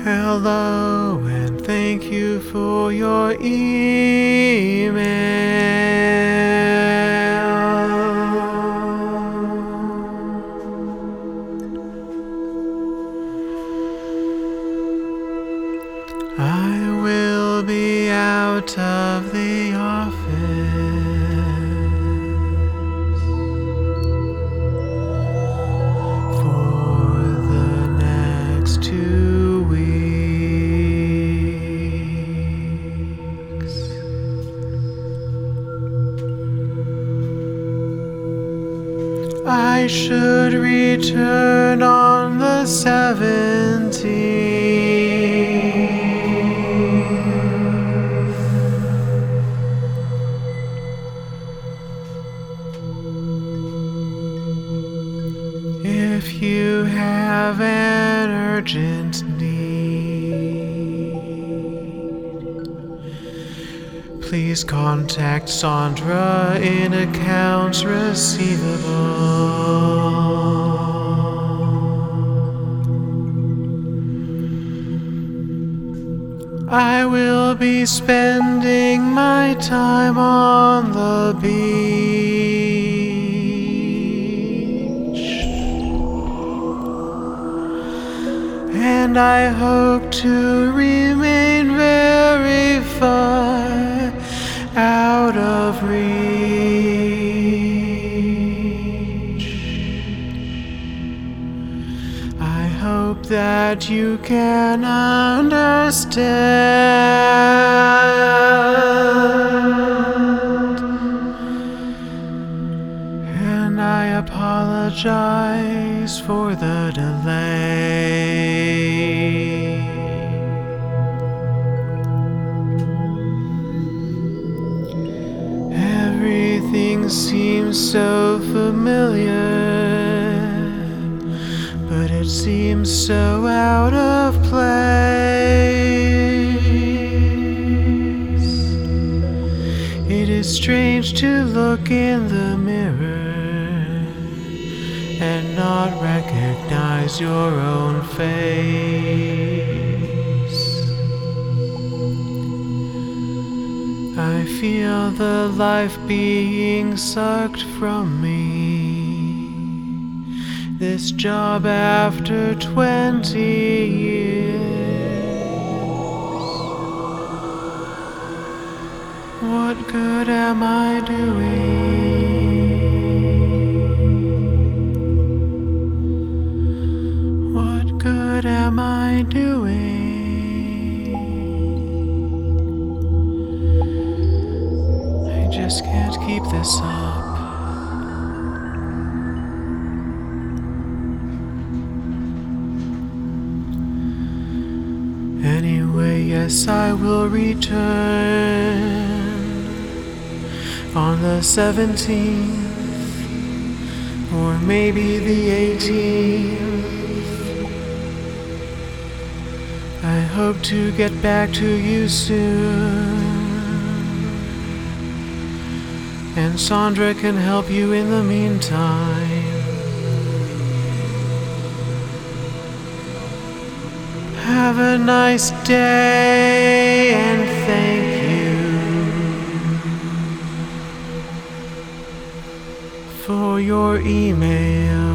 Hello, and thank you for your email. I will be out of the office for the next 2 weeks. I should return on the 17th. If you have an urgent need, please contact Sandra in accounts receivable. I will be spending my time on the beach, and I hope to remain very far out of reach. I hope that you can understand, and I apologize for the delay. Everything seems so familiar, but it seems so out of place. It is strange to look in the mirror and not recognize your own face. I feel the life being sucked from me. This job after 20 years. What good am I doing? What good am I doing? I just can't keep this up. Anyway, yes, I will return on the 17th, or maybe the 18th. I hope to get back to you soon, and Sandra can help you in the meantime. Have a nice day, and thank you for your email.